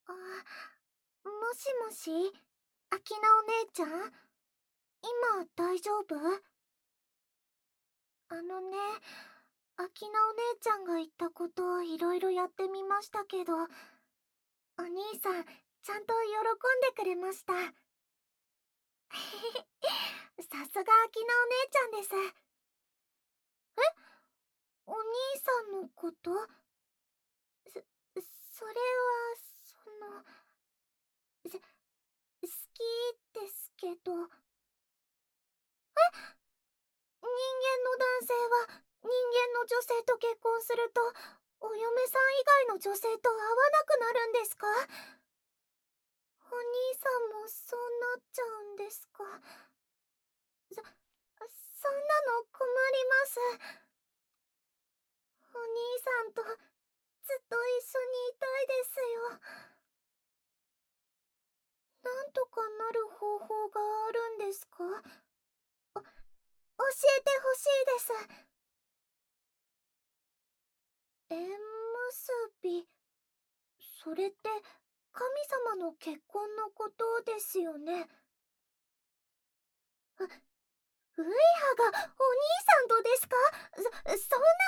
あ、もしもし、アキナお姉ちゃん、今大丈夫？アキナお姉ちゃんが言ったこといろいろやってみましたけど、お兄さん、ちゃんと喜んでくれました。さすがアキナお姉ちゃんです。え？お兄さんのこと？それは、好きですけど。人間の男性は人間の女性と結婚するとお嫁さん以外の女性と会わなくなるんですか？お兄さんもそうなっちゃうんですか？そんなの困ります。お兄さんとずっと一緒にいたいですよ。なんとかなる方法があるんですか？教えてほしいです。縁結び、それって神様の結婚のことですよね。ウイハがお兄さんとですか？そんなの無理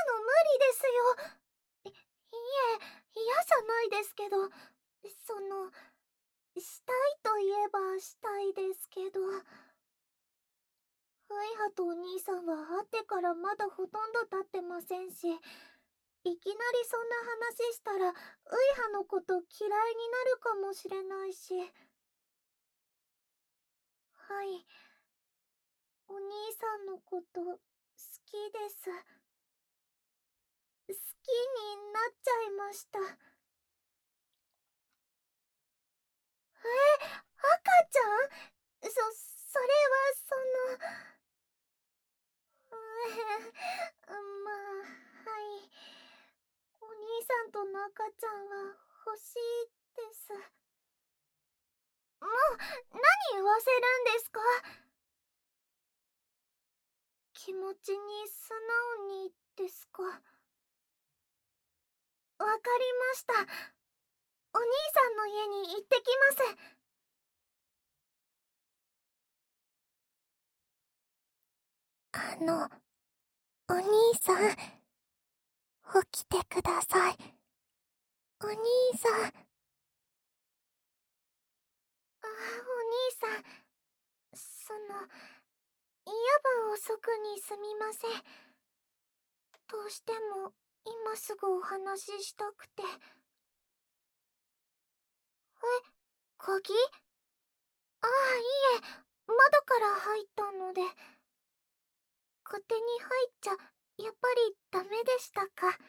ですよ。いえ、嫌じゃないですけど、したいといえばしたいですけど。ウイハとお兄さんは会ってからまだほとんど経ってませんし、いきなりそんな話したら、ウイハのこと嫌いになるかもしれないし。はい。お兄さんのこと好きです。好きになっちゃいました。赤ちゃん？それはまあ、はい。お兄さんとの赤ちゃんは欲しいです。もう、何言わせるんですか？気持ちに素直にですか？わかりました。お兄さんの家に行ってきます。お兄さん、起きてください。お兄さん。お兄さん、夜分遅くにすみません。どうしても、今すぐお話ししたくて。鍵？ああ、いいえ、窓から入ったので。勝手に入っちゃ、やっぱりダメでしたか？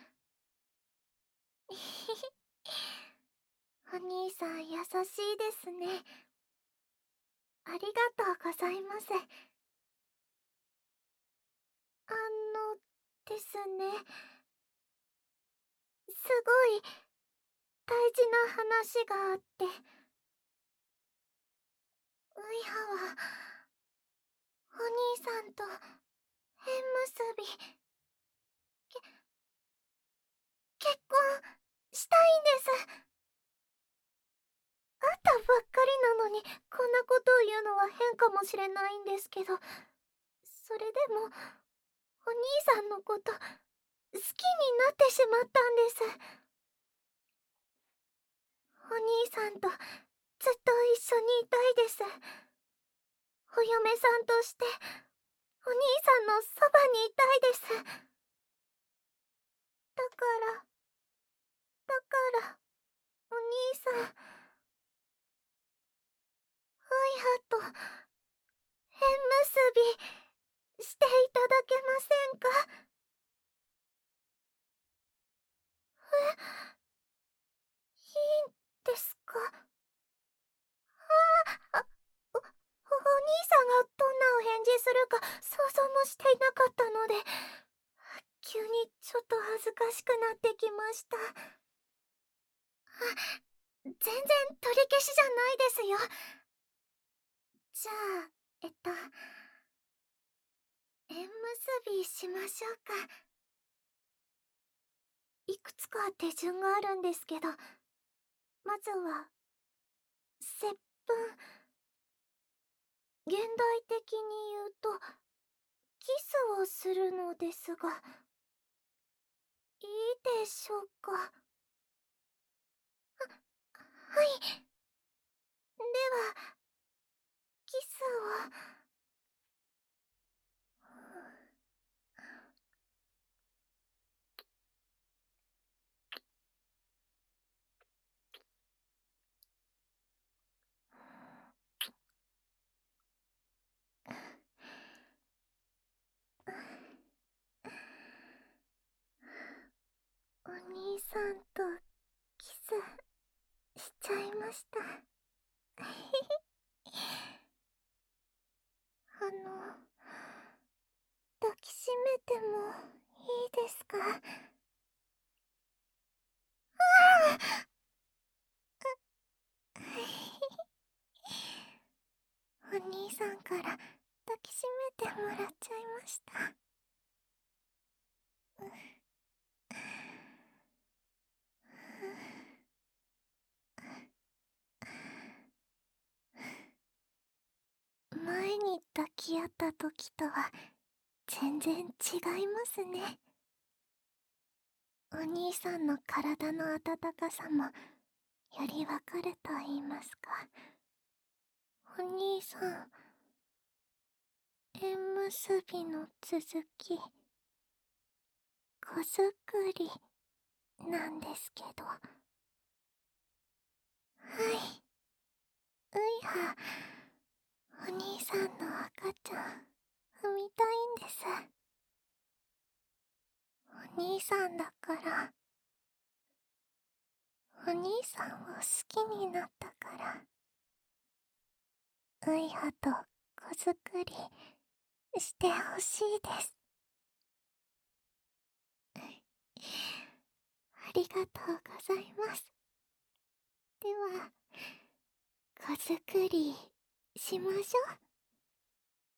お兄さん優しいですね。ありがとうございます。ですね。すごい大事な話があって。ウイハは、お兄さんと縁結び、結婚したいんです。会ったばっかりなのに、こんなことを言うのは変かもしれないんですけど、それでも、お兄さんのこと、好きになってしまったんです。お兄さんとずっと一緒にいたいです。お嫁さんとして、お兄さんのそばにいたいです。だから、お兄さん、ウイハと、縁結び、していただけませんか？いいんですか？あ、お兄さんがどんなお返事するか想像もしていなかったので、急にちょっと恥ずかしくなってきました。全然取り消しじゃないですよ。じゃあ、縁結びしましょうか。いくつか手順があるんですけど、まずは接吻、現代的に言うとキスをするのですが、いいでしょうか。はい。ではキスを。お兄さんとキスしちゃいました。抱きしめてもいいですか？お兄さんから抱きしめてもらっちゃいました。前に抱き合った時とは全然違いますね。お兄さんの体の温かさもよりわかると言いますか。お兄さん、縁結びの続き、子作りなんですけど。はい。ういは、お兄さんの赤ちゃん、産みたいんです。お兄さんだから。お兄さんを好きになったから。ういはと子作りしてほしいです。ありがとうございます。では、子作りしましょう。